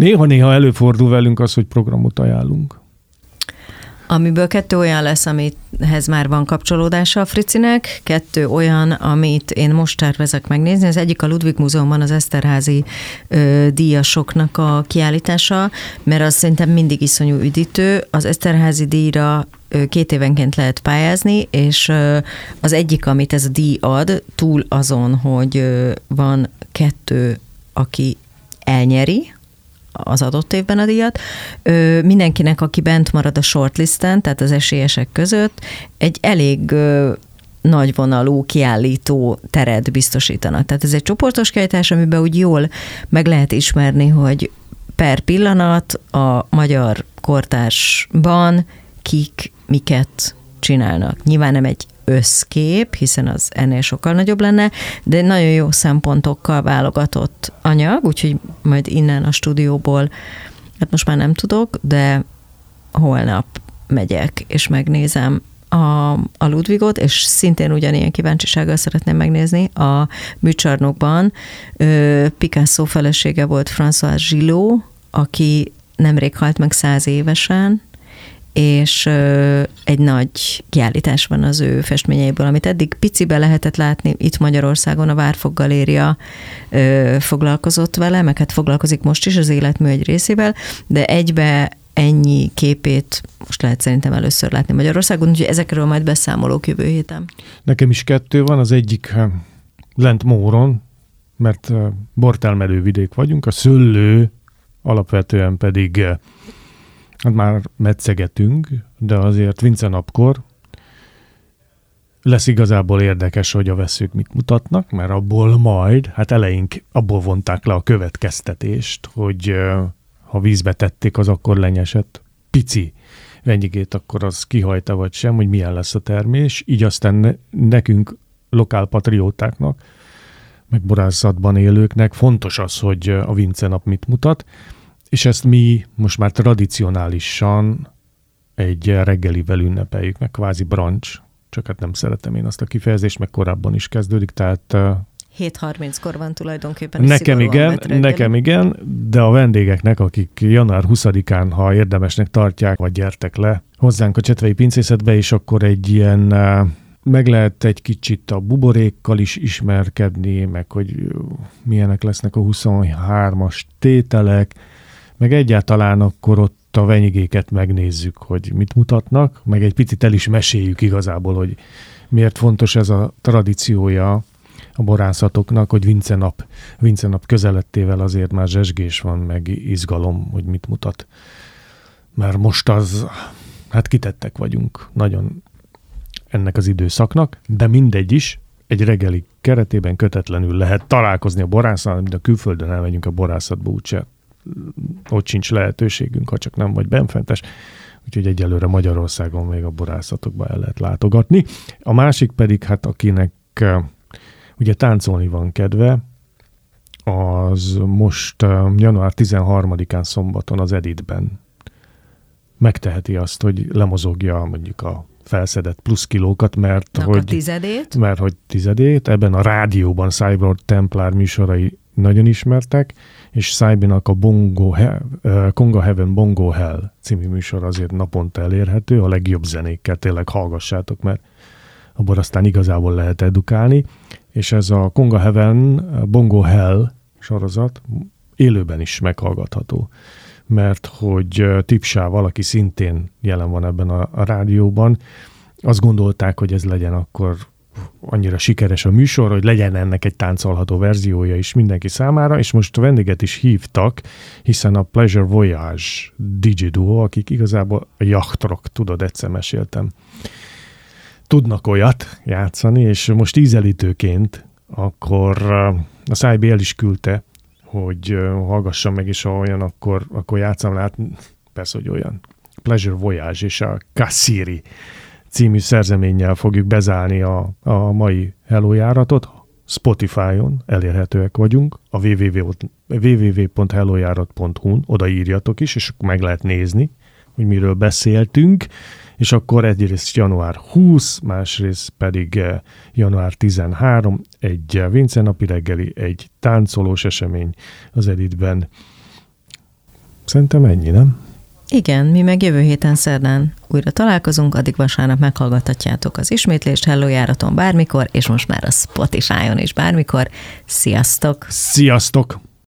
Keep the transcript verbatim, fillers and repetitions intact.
Néha-néha előfordul velünk az, hogy programot ajánlunk. Amiből kettő olyan lesz, amihez már van kapcsolódása a Fricinek, kettő olyan, amit én most tervezek megnézni. Az egyik a Ludwig Múzeumban az Eszterházy ö, díjasoknak a kiállítása, mert az szerintem mindig iszonyú üdítő. Az Eszterházy díjra ö, két évenként lehet pályázni, és ö, az egyik, amit ez a díj ad, túl azon, hogy ö, van kettő, aki elnyeri az adott évben a díjat. Ö, mindenkinek, aki bent marad a shortlisten, tehát az esélyesek között, egy elég ö, nagyvonalú kiállító teret biztosítanak. Tehát ez egy csoportos kiállítás, amiben úgy jól meg lehet ismerni, hogy per pillanat a magyar kortársban kik miket csinálnak. Nyilván nem egy összkép, hiszen az ennél sokkal nagyobb lenne, de nagyon jó szempontokkal válogatott anyag, úgyhogy majd innen a stúdióból, hát most már nem tudok, de holnap megyek, és megnézem a, a Ludwigot, és szintén ugyanilyen kíváncsisággal szeretném megnézni a műcsarnokban. Picasso felesége volt Françoise Gillot, aki nemrég halt meg száz évesen, és egy nagy kiállítás van az ő festményeiből, amit eddig picibe lehetett látni, itt Magyarországon a Várfok Galéria foglalkozott vele, meg hát foglalkozik most is az életmű egy részével, de egybe ennyi képét most lehet szerintem először látni Magyarországon, úgyhogy ezekről majd beszámolok jövő héten. Nekem is kettő van, az egyik lent Móron, mert bortermelő vidék vagyunk, a szőlő alapvetően pedig hát már metszegetünk, de azért Vince napkor lesz igazából érdekes, hogy a vesszők mit mutatnak, mert abból majd, hát eleink abból vonták le a következtetést, hogy ha vízbe tették, az akkor lenyesett pici venyigét, akkor az kihajta vagy sem, hogy milyen lesz a termés. Így aztán ne, nekünk, lokálpatriótáknak, meg borászatban élőknek fontos az, hogy a Vince nap mit mutat, és ezt mi most már tradicionálisan egy reggelivel ünnepeljük, meg kvázi brunch, csak hát nem szeretem én azt a kifejezést, meg korábban is kezdődik, tehát hét harminckor van tulajdonképpen. Nekem igen, nekem igen, de a vendégeknek, akik január huszadikán, ha érdemesnek tartják, vagy gyertek le hozzánk a Csetvei Pincészetbe, és akkor egy ilyen, meg lehet egy kicsit a buborékkal is ismerkedni, meg hogy milyenek lesznek a huszonhármas tételek, meg egyáltalán akkor ott a venyigéket megnézzük, hogy mit mutatnak, meg egy picit el is meséljük igazából, hogy miért fontos ez a tradíciója a borászatoknak, hogy Vince nap, Vince nap közelettével azért már zsesgés van, meg izgalom, hogy mit mutat. Mert most az, hát kitettek vagyunk nagyon ennek az időszaknak, de mindegy is, egy reggeli keretében kötetlenül lehet találkozni a borászatban, de a külföldön elmegyünk a borászatba, úgyse ott sincs lehetőségünk, ha csak nem vagy benfentes. Úgyhogy egyelőre Magyarországon még a borászatokba el lehet látogatni. A másik pedig, hát akinek ugye táncolni van kedve, az most január tizenharmadikán szombaton az Editben megteheti azt, hogy lemozogja mondjuk a felszedett plusz kilókat, mert Nak hogy, a tizedét. mert hogy tizedét, ebben a rádióban Cyborg Templár műsorai nagyon ismertek, és Szájbinak a Bongo He- Conga Heaven Bongo Hell című műsor azért naponta elérhető, a legjobb zenékkel tényleg hallgassátok, mert abban aztán igazából lehet edukálni, és ez a Conga Heaven Bongo Hell sorozat élőben is meghallgatható, mert hogy Tipsával, aki szintén jelen van ebben a, a rádióban, azt gondolták, hogy ez legyen akkor annyira sikeres a műsor, hogy legyen ennek egy táncolható verziója is mindenki számára, és most a vendéget is hívtak, hiszen a Pleasure Voyage dé dzsé duo, akik igazából a jachtrock, tudod, egyszer meséltem, tudnak olyat játszani, és most ízelítőként akkor a Szájbi el is küldte, hogy hallgassam meg, és ha olyan, akkor, akkor játszam le, hát persze, hogy olyan. Pleasure Voyage és a Cassiri című szerzeménnyel fogjuk bezárni a, a mai Hello járatot. Spotify-on elérhetőek vagyunk, a www pont hellojárat pont hu-n, oda írjatok is, és akkor meg lehet nézni, hogy miről beszéltünk, és akkor egyrészt január huszadika, másrészt pedig január tizenharmadika, egy Vince napi reggeli, egy táncolós esemény az Editben. Szerintem ennyi, nem? Igen, mi meg jövő héten szerdán újra találkozunk, addig vasárnap meghallgathatjátok az ismétlést Hello Járaton bármikor, és most már a Spotify-on is bármikor. Sziasztok! Sziasztok!